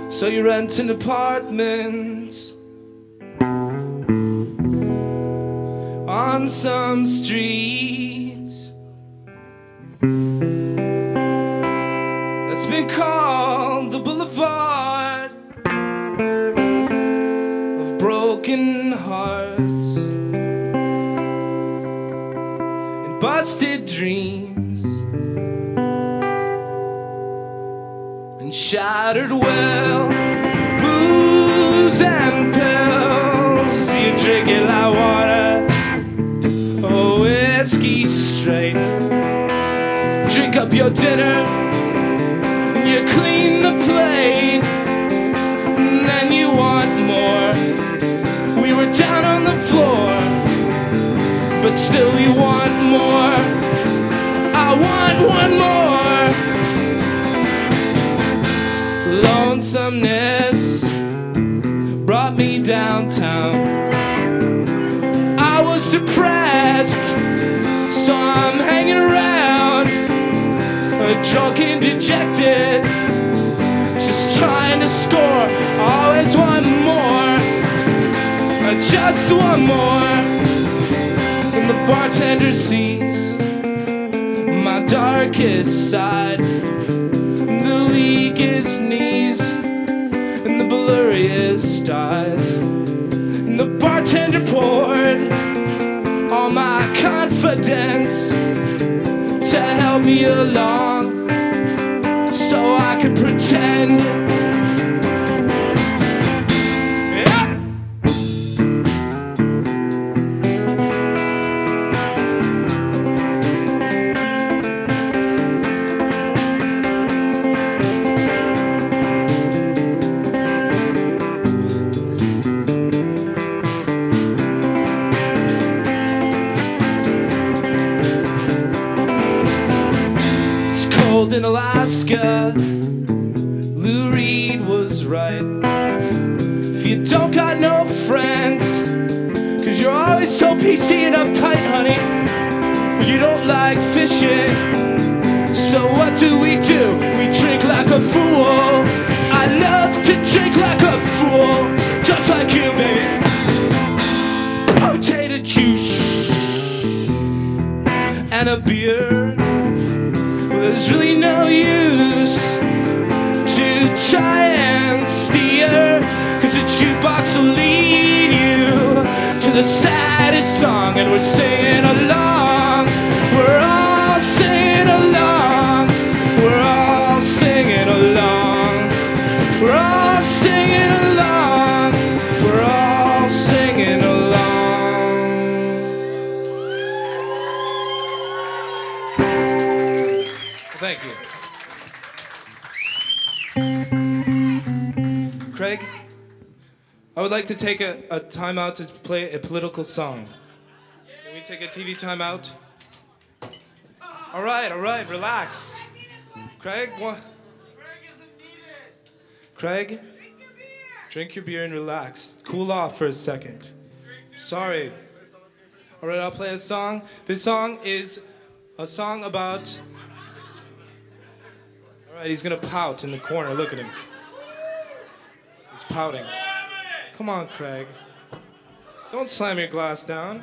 So you rent an apartment on some street that's been called the Boulevard of Broken Hearts and busted dreams and shattered will, booze and pills. You drink it like water, oh, whiskey straight. Drink up your dinner, and you clean the plate, and then you want more. We were down on the floor, but still we want more. I want one more. Lonesomeness brought me downtown. I was depressed, so I'm hanging around, drunk and dejected, just trying to score. Always want more, just one more. When the bartender sees my darkest side, the weakest knees and the blurriest eyes, and the bartender poured all my confidence to help me along so I could pretend. In Alaska, Lou Reed was right. If you don't got no friends, 'cause you're always so PC and uptight, honey, you don't like fishing, so what do? We drink like a fool. I love to drink like a fool, just like you, baby. Potato juice and a beer. There's really no use to try and steer, 'cause the jukebox will lead you to the saddest song, and we're singing along. We're all singing along. We're all singing along. We're all singing along. We're all singing along. Thank you. Craig, I would like to take a time out to play a political song. Can we take a TV time out? All right, relax. Craig, what? Craig, drink your beer and relax. Cool off for a second. Sorry. All right, I'll play a song. This song is a song about... He's gonna pout in the corner. Look at him. He's pouting. Come on, Craig. Don't slam your glass down.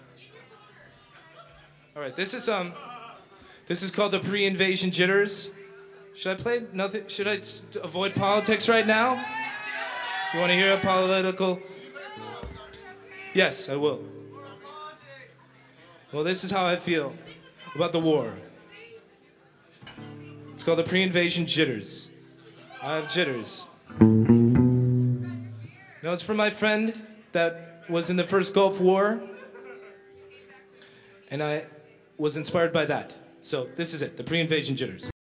All right, this is called the Pre-Invasion Jitters. Should I play nothing? Should I avoid politics right now? You want to hear a political? Yes, I will. Well, this is how I feel about the war. It's called the Pre-Invasion Jitters. I have jitters. No, it's from my friend that was in the first Gulf War, and I was inspired by that. So this is it, the Pre-Invasion Jitters.